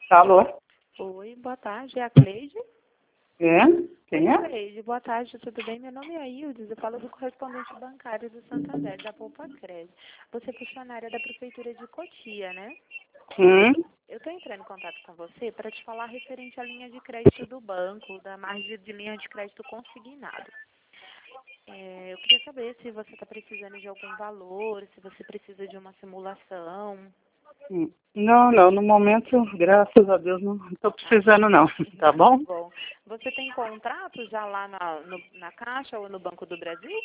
Alô? Oi, boa tarde, é a Cleide? É? Quem é? Cleide, boa tarde, tudo bem? Meu nome é Ildes, eu falo do correspondente bancário do Santander, da Poupa Crédito. Você é funcionária da Prefeitura de Cotia, né? Eu estou entrando em contato com você para te falar referente à linha de crédito do banco, da margem de linha de crédito consignado. Eu queria saber se você está precisando de algum valor, se você precisa de uma simulação. Não, no momento, graças a Deus, não estou precisando não, tá bom? Bom, você tem contrato já lá na Caixa ou no Banco do Brasil?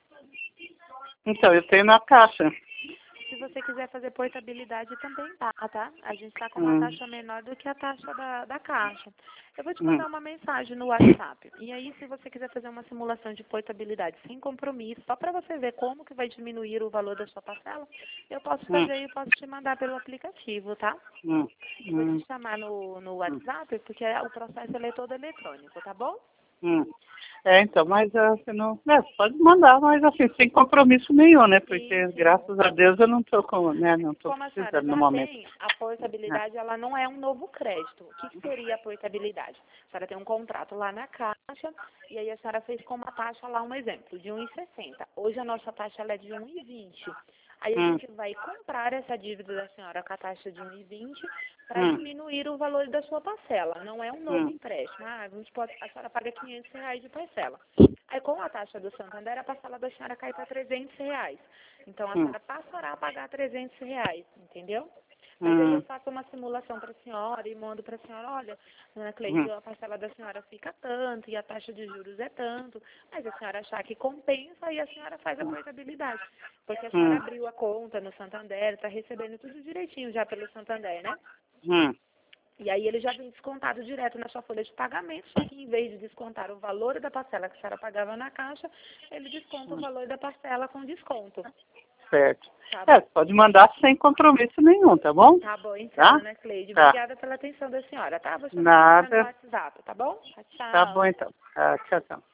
Então, eu tenho na Caixa. Se você quiser fazer portabilidade também tá? A gente está com uma taxa menor do que a taxa da Caixa. Eu vou te mandar uma mensagem no WhatsApp. E aí, se você quiser fazer uma simulação de portabilidade sem compromisso, só para você ver como que vai diminuir o valor da sua parcela, eu posso fazer e posso te mandar pelo aplicativo, tá? Vou te chamar no WhatsApp, porque o processo ele é todo eletrônico, tá bom? Então, mas você não... pode mandar, mas assim, sem compromisso nenhum, né? Porque, graças a Deus, eu não estou não tô Como a senhora precisando no já momento. tem, a portabilidade ela não é um novo crédito. O que seria a portabilidade? A senhora tem um contrato lá na Caixa e aí a senhora fez com uma taxa lá, um exemplo, de 1,60. Hoje a nossa taxa ela é de 1,20. Aí a gente vai comprar essa dívida da senhora com a taxa de 1,20 para diminuir o valor da sua parcela. Não é um novo empréstimo. A senhora paga R$ 500 de parcela. Aí com a taxa do Santander, a parcela da senhora cai para R$ 300. Então a senhora passará a pagar R$ 300, entendeu? Mas aí eu faço uma simulação para a senhora e mando para a senhora, olha, dona Cleide, a parcela da senhora fica tanto e a taxa de juros é tanto, mas a senhora achar que compensa, aí a senhora faz a portabilidade. Porque a senhora abriu a conta no Santander, está recebendo tudo direitinho já pelo Santander, né? E aí ele já vem descontado direto na sua folha de pagamento, só que em vez de descontar o valor da parcela que a senhora pagava na Caixa, ele desconta o valor da parcela com desconto. Certo. Tá pode mandar sem compromisso nenhum, tá bom? Tá bom, então, né, Cleide? Obrigada pela atenção da senhora, tá? Vou chamar a senhora no WhatsApp, tá bom? Tchau. Tá bom, então. Tchau, tchau.